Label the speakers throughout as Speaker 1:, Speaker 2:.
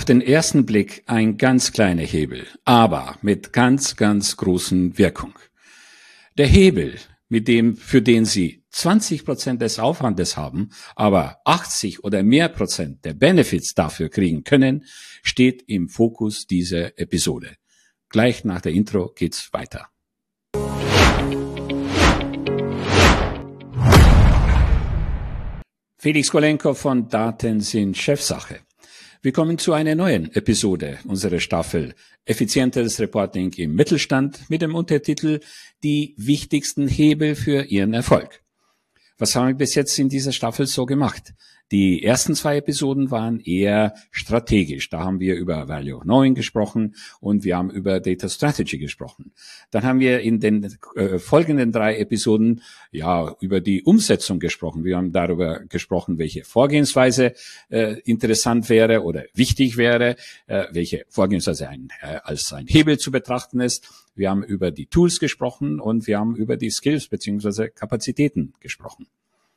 Speaker 1: den ersten Blick ein ganz kleiner Hebel, aber mit ganz, ganz großen Wirkung. Der Hebel, für den Sie 20% des Aufwandes haben, aber 80 oder mehr Prozent der Benefits dafür kriegen können, steht im Fokus dieser Episode. Gleich nach der Intro geht's weiter. Felix Kolenko von Daten sind Chefsache. Wir kommen zu einer neuen Episode unserer Staffel Effizientes Reporting im Mittelstand mit dem Untertitel Die wichtigsten Hebel für Ihren Erfolg. Was haben wir bis jetzt in dieser Staffel so gemacht? Die ersten 2 Episoden waren eher strategisch. Da haben wir über Value of Knowing gesprochen und wir haben über Data Strategy gesprochen. Dann haben wir in den folgenden 3 Episoden über die Umsetzung gesprochen. Wir haben darüber gesprochen, welche Vorgehensweise interessant wäre oder wichtig wäre, welche Vorgehensweise als ein Hebel zu betrachten ist. Wir haben über die Tools gesprochen und wir haben über die Skills bzw. Kapazitäten gesprochen.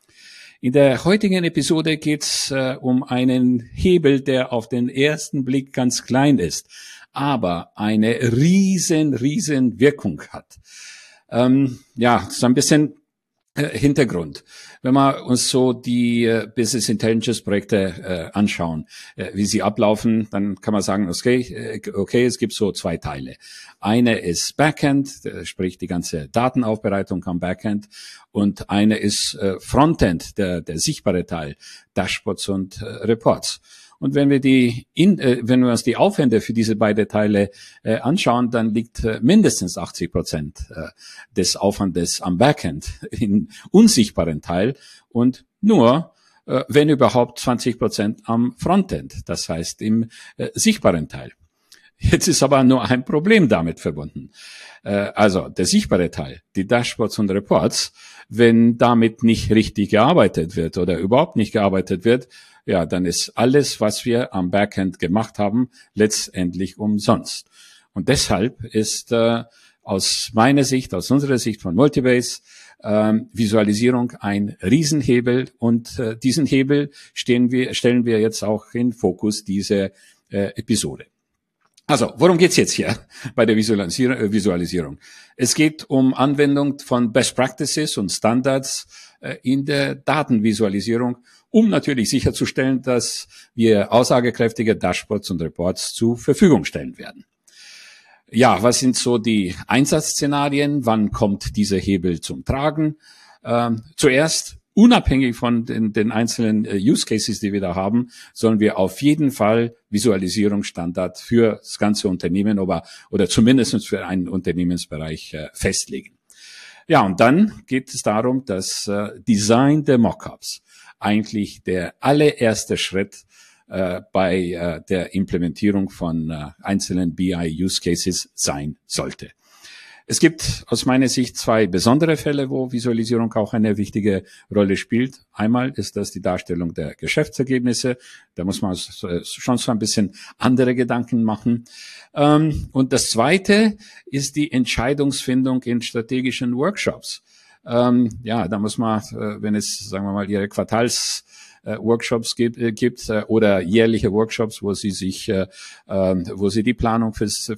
Speaker 1: In der heutigen Episode geht's um einen Hebel, der auf den ersten Blick ganz klein ist, aber eine riesen Wirkung hat. So ein bisschen Hintergrund. Wenn wir uns so die Business Intelligence Projekte anschauen, wie sie ablaufen, dann kann man sagen, okay, es gibt so 2 Teile. Eine ist Backend, sprich die ganze Datenaufbereitung am Backend, und eine ist Frontend, der sichtbare Teil, Dashboards und Reports. Und wenn wir uns die Aufwände für diese beiden Teile anschauen, dann liegt mindestens 80% des Aufwandes am Backend im unsichtbaren Teil und nur, wenn überhaupt, 20% am Frontend, das heißt im sichtbaren Teil. Jetzt ist aber nur ein Problem damit verbunden. Also der sichtbare Teil, die Dashboards und Reports, wenn damit nicht richtig gearbeitet wird oder überhaupt nicht gearbeitet wird, ja, dann ist alles, was wir am Backend gemacht haben, letztendlich umsonst. Und deshalb ist aus unserer Sicht von Multibase, Visualisierung ein Riesenhebel, und diesen Hebel stellen wir jetzt auch in Fokus dieser Episode. Also, worum geht's jetzt hier bei der Visualisierung? Es geht um Anwendung von Best Practices und Standards in der Datenvisualisierung, um natürlich sicherzustellen, dass wir aussagekräftige Dashboards und Reports zur Verfügung stellen werden. Ja, was sind so die Einsatzszenarien? Wann kommt dieser Hebel zum Tragen? Zuerst, unabhängig von den einzelnen Use Cases, die wir da haben, sollen wir auf jeden Fall Visualisierungsstandard für das ganze Unternehmen oder zumindest für einen Unternehmensbereich festlegen. Ja, und dann geht es darum, dass Design der Mockups eigentlich der allererste Schritt bei der Implementierung von einzelnen BI-Use Cases sein sollte. Es gibt aus meiner Sicht 2 besondere Fälle, wo Visualisierung auch eine wichtige Rolle spielt. Einmal ist das die Darstellung der Geschäftsergebnisse. Da muss man schon so ein bisschen andere Gedanken machen. Und das Zweite ist die Entscheidungsfindung in strategischen Workshops. Da muss man, wenn es, sagen wir mal, Ihre Workshops gibt oder jährliche Workshops, wo sie die Planung fürs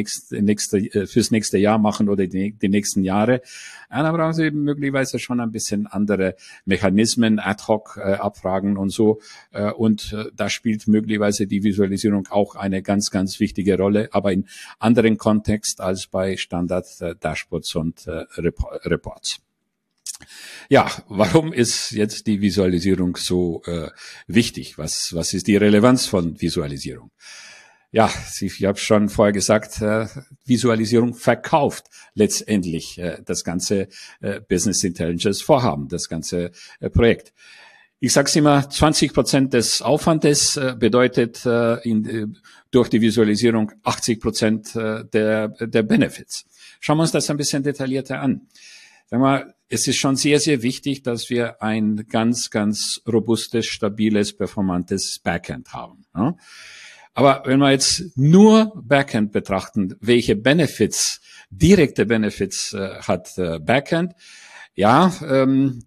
Speaker 1: nächste Jahr machen oder die nächsten Jahre. Da brauchen sie möglicherweise schon ein bisschen andere Mechanismen, ad hoc Abfragen und so. Und da spielt möglicherweise die Visualisierung auch eine ganz, ganz wichtige Rolle, aber in anderen Kontext als bei Standard Dashboards und Reports. Ja, warum ist jetzt die Visualisierung so wichtig? Was ist die Relevanz von Visualisierung? Ja, ich habe schon vorher gesagt, Visualisierung verkauft letztendlich das ganze Business Intelligence Vorhaben, das ganze Projekt. Ich sage es immer, 20% des Aufwandes bedeutet durch die Visualisierung 80% der Benefits. Schauen wir uns das ein bisschen detaillierter an. Sag mal, es ist schon sehr, sehr wichtig, dass wir ein ganz, ganz robustes, stabiles, performantes Backend haben. Ja? Aber wenn wir jetzt nur Backend betrachten, welche direkte Benefits hat Backend? Ja,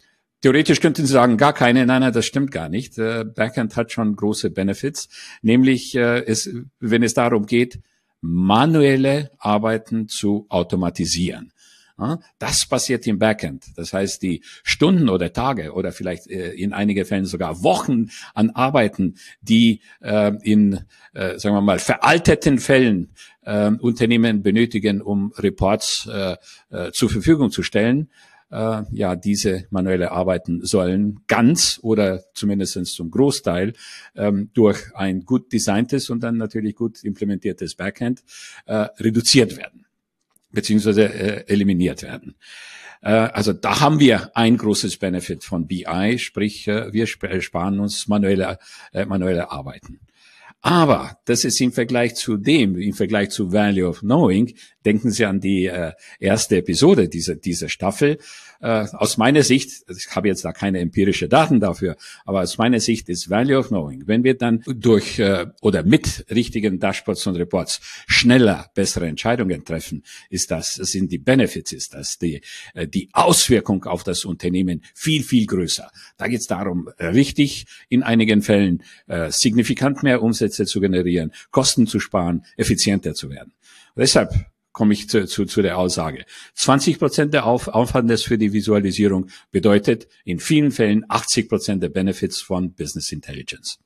Speaker 1: Theoretisch könnten Sie sagen, gar keine. Nein, das stimmt gar nicht. Backend hat schon große Benefits, nämlich wenn es darum geht, manuelle Arbeiten zu automatisieren. Ja, das passiert im Backend. Das heißt, die Stunden oder Tage oder vielleicht in einigen Fällen sogar Wochen an Arbeiten, die sagen wir mal, veralteten Fällen Unternehmen benötigen, um Reports zur Verfügung zu stellen, diese manuelle Arbeiten sollen ganz oder zumindest zum Großteil durch ein gut designtes und dann natürlich gut implementiertes Backend reduziert werden beziehungsweise eliminiert werden. Also da haben wir ein großes Benefit von BI, sprich wir sparen uns manuelle Arbeiten. Aber das ist im Vergleich zu Value of Knowing, denken Sie an die erste Episode dieser Staffel. Aus meiner Sicht, ich habe jetzt da keine empirische Daten dafür, aber aus meiner Sicht ist Value of Knowing, wenn wir dann durch oder mit richtigen Dashboards und Reports schneller bessere Entscheidungen treffen, sind die Benefits, ist das die Auswirkung auf das Unternehmen viel, viel größer. Da geht es darum, richtig in einigen Fällen signifikant mehr Umsätze zu generieren, Kosten zu sparen, effizienter zu werden. Und deshalb komme ich zu der Aussage. 20% der Aufwandes für die Visualisierung bedeutet in vielen Fällen 80% der Benefits von Business Intelligence.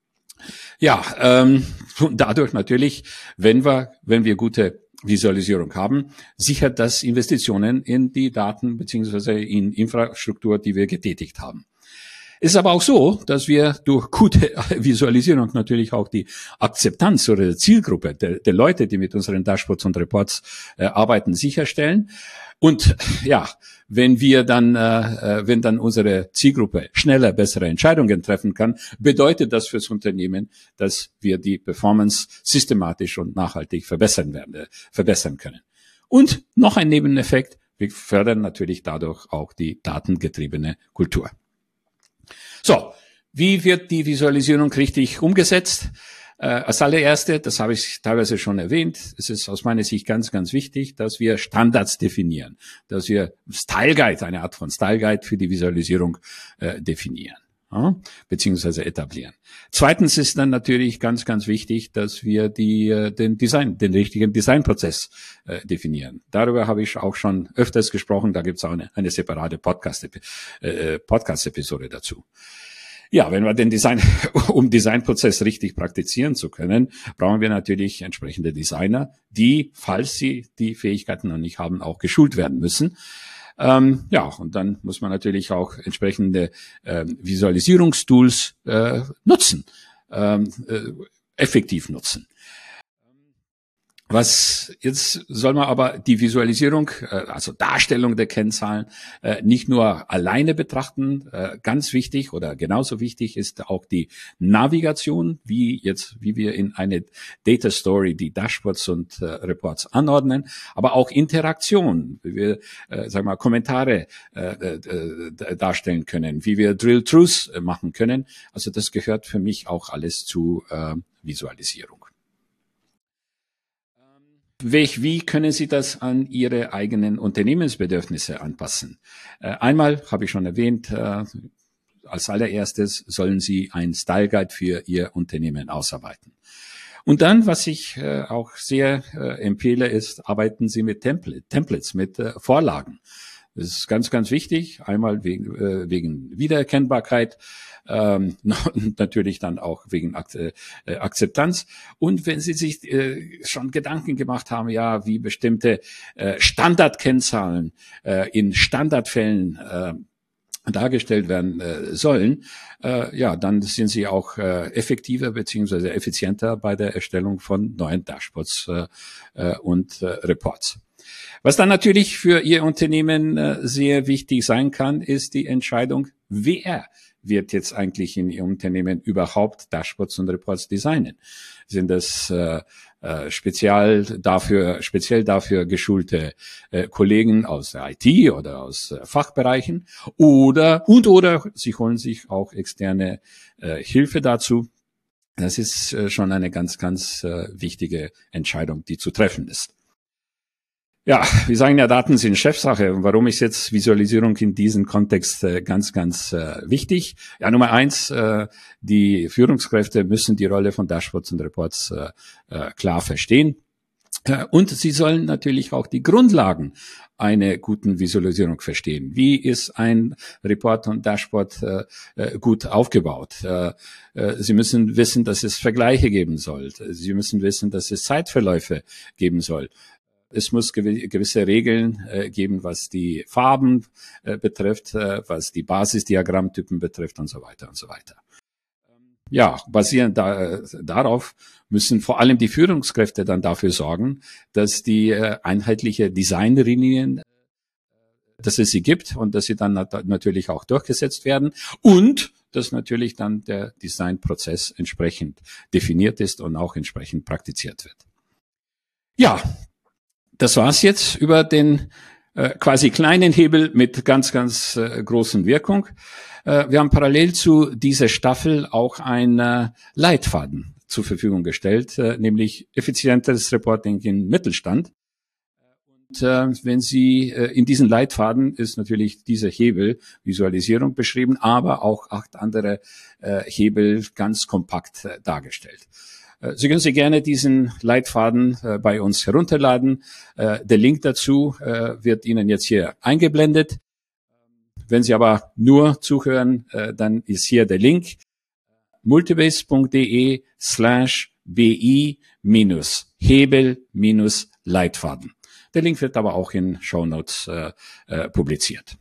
Speaker 1: Ja, und dadurch natürlich, wenn wir gute Visualisierung haben, sichert das Investitionen in die Daten beziehungsweise in Infrastruktur, die wir getätigt haben. Es ist aber auch so, dass wir durch gute Visualisierung natürlich auch die Akzeptanz oder die Zielgruppe der Leute, die mit unseren Dashboards und Reports arbeiten, sicherstellen. Und ja, wenn dann unsere Zielgruppe schneller bessere Entscheidungen treffen kann, bedeutet das fürs Unternehmen, dass wir die Performance systematisch und nachhaltig verbessern können. Und noch ein Nebeneffekt, wir fördern natürlich dadurch auch die datengetriebene Kultur. So, wie wird die Visualisierung richtig umgesetzt? Als allererste, das habe ich teilweise schon erwähnt, es ist aus meiner Sicht ganz, ganz wichtig, dass wir Standards definieren, dass wir eine Art von Style Guide für die Visualisierung definieren, beziehungsweise etablieren. Zweitens ist dann natürlich ganz, ganz wichtig, dass wir den richtigen Designprozess definieren. Darüber habe ich auch schon öfters gesprochen, da gibt es auch eine separate Podcast-Episode dazu. Ja, wenn wir um Designprozess richtig praktizieren zu können, brauchen wir natürlich entsprechende Designer, die, falls sie die Fähigkeiten noch nicht haben, auch geschult werden müssen. Und dann muss man natürlich auch entsprechende Visualisierungstools nutzen, effektiv nutzen. Jetzt soll man aber die Visualisierung, also Darstellung der Kennzahlen, nicht nur alleine betrachten. Ganz wichtig oder genauso wichtig ist auch die Navigation, wie wir in eine Data Story die Dashboards und Reports anordnen, aber auch Interaktion, wie wir, Kommentare darstellen können, wie wir Drill-Throughs machen können. Also das gehört für mich auch alles zu Visualisierung. Wie können Sie das an Ihre eigenen Unternehmensbedürfnisse anpassen? Einmal habe ich schon erwähnt, als allererstes sollen Sie ein Style Guide für Ihr Unternehmen ausarbeiten. Und dann, was ich auch sehr empfehle, ist, arbeiten Sie mit Templates, mit Vorlagen. Das ist ganz, ganz wichtig. Einmal wegen Wiedererkennbarkeit, natürlich dann auch wegen Akzeptanz. Und wenn Sie sich schon Gedanken gemacht haben, ja, wie bestimmte Standardkennzahlen in Standardfällen dargestellt werden sollen, dann sind Sie auch effektiver beziehungsweise effizienter bei der Erstellung von neuen Dashboards und Reports. Was dann natürlich für Ihr Unternehmen sehr wichtig sein kann, ist die Entscheidung, wer wird jetzt eigentlich in Ihrem Unternehmen überhaupt Dashboards und Reports designen? Sind das speziell dafür geschulte Kollegen aus der IT oder aus Fachbereichen oder Sie holen sich auch externe Hilfe dazu. Das ist schon eine ganz, ganz wichtige Entscheidung, die zu treffen ist. Ja, wir sagen ja, Daten sind Chefsache. Und warum ist jetzt Visualisierung in diesem Kontext ganz wichtig? Ja, Nummer eins, die Führungskräfte müssen die Rolle von Dashboards und Reports klar verstehen. Und sie sollen natürlich auch die Grundlagen einer guten Visualisierung verstehen. Wie ist ein Report und Dashboard gut aufgebaut? Sie müssen wissen, dass es Vergleiche geben soll. Sie müssen wissen, dass es Zeitverläufe geben soll. Es muss gewisse Regeln geben, was die Farben betrifft, was die Basisdiagrammtypen betrifft und so weiter und so weiter. Ja, basierend darauf müssen vor allem die Führungskräfte dann dafür sorgen, dass die einheitliche Designlinien, dass es sie gibt und dass sie dann natürlich auch durchgesetzt werden und dass natürlich dann der Designprozess entsprechend definiert ist und auch entsprechend praktiziert wird. Ja, das war's jetzt über den quasi kleinen Hebel mit ganz großen Wirkung. Wir haben parallel zu dieser Staffel auch einen Leitfaden zur Verfügung gestellt, nämlich effizientes Reporting im Mittelstand. Und wenn Sie in diesen Leitfaden ist natürlich dieser Hebel Visualisierung beschrieben, aber auch 8 andere Hebel ganz kompakt dargestellt. Sie können sich gerne diesen Leitfaden bei uns herunterladen. Der Link dazu wird Ihnen jetzt hier eingeblendet. Wenn Sie aber nur zuhören, dann ist hier der Link multibase.de/bi-hebel-Leitfaden. Der Link wird aber auch in Shownotes publiziert.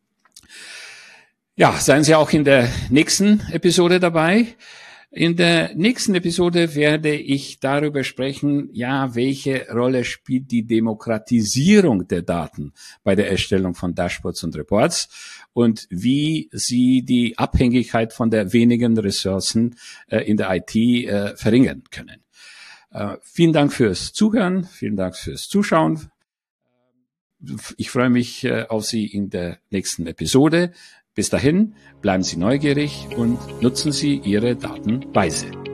Speaker 1: Ja, seien Sie auch in der nächsten Episode dabei. In der nächsten Episode werde ich darüber sprechen, ja, welche Rolle spielt die Demokratisierung der Daten bei der Erstellung von Dashboards und Reports und wie Sie die Abhängigkeit von der wenigen Ressourcen in der IT verringern können. Vielen Dank fürs Zuhören, vielen Dank fürs Zuschauen. Ich freue mich auf Sie in der nächsten Episode. Bis dahin, bleiben Sie neugierig und nutzen Sie Ihre Daten weise.